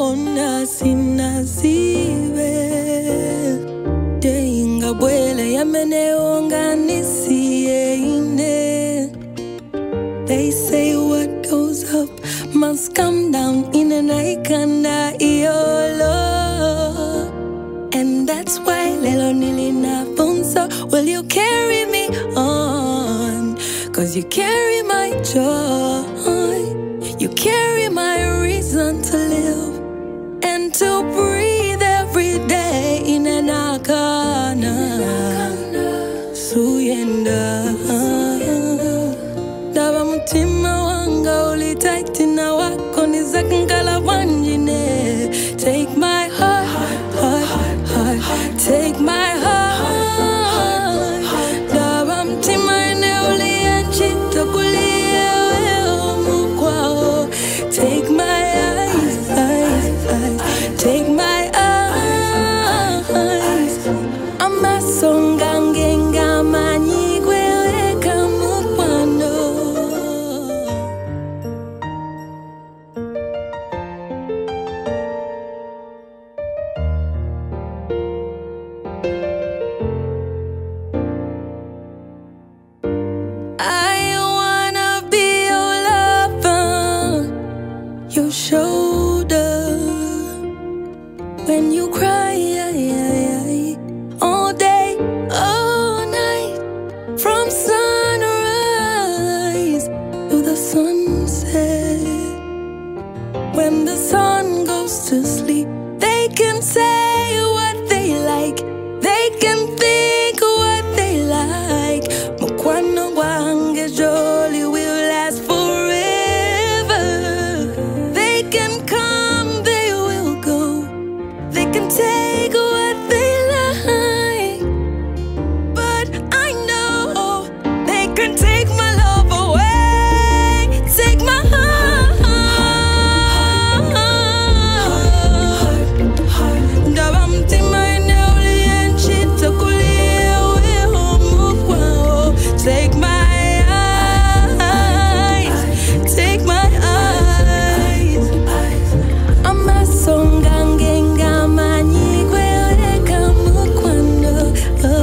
ona sinazive Deinga bwele yamene onganisie ine They say what goes up must come down in an aikanda iolo And that's why lelo nilina funso Will you carry me on? Cause you carry my joy You carry my reason to live And to breathe every day in an akana Suyenda Daba mutima wanga ulitaitina wako Nizakangala wanjine Take my heart, Take my heart Daba mutima ene ulianchita kulia weo mukwao Take my eyes, take my eyes Amasonga ngenga manyigwe weka mukwano I wanna be your lover Your shoulder When you cry All day, all night From sunrise to the sunset When the sun goes to sleep They can say what they like They can think what they like Mukwano wange jolly will last forever They can come, they will go They can take what they like But I know they can take my love away Take my heart Dabamtima ineuli enchita kulia weho mukwao Take my eyes Take my eyes Amasonga ngenga manyigwe weka mukwano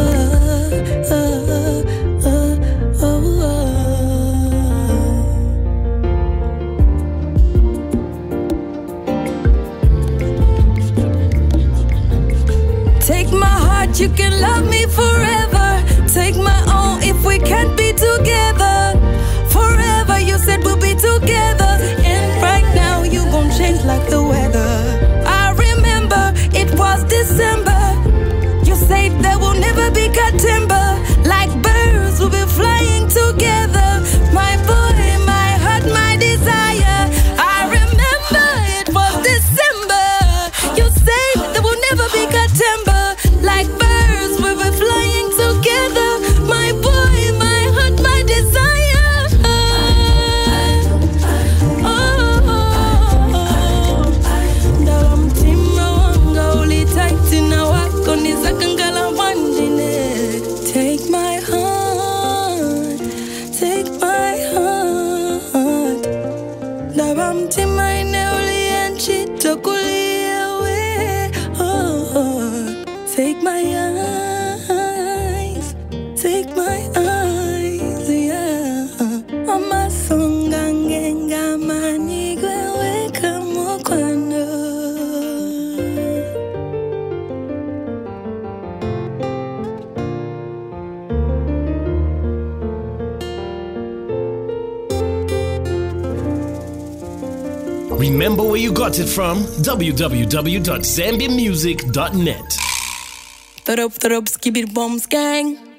Take my heart, you can love me forever Take my own if we can't be together Forever, you said we'll be together And right now you gon' change like the weather I remember it was December You said there will never be cut timber Like birds we'll be flying together My boy, my heart, my desire I remember it was December You said there will never be cut timber Like birds we'll be flying together My boy, my heart, my desire Ndaba mtima wanga ulitaitina wako Nizakangala wanjine Take my heart Take my heart Ndaba mtima ineuli enchita kulia we Take my eyes Take my eyes, yeah Amasonga ngenga manyigwe weka mukwano Remember where you got it from? www.zambiamusic.net. Throw up, skibidi bombs gang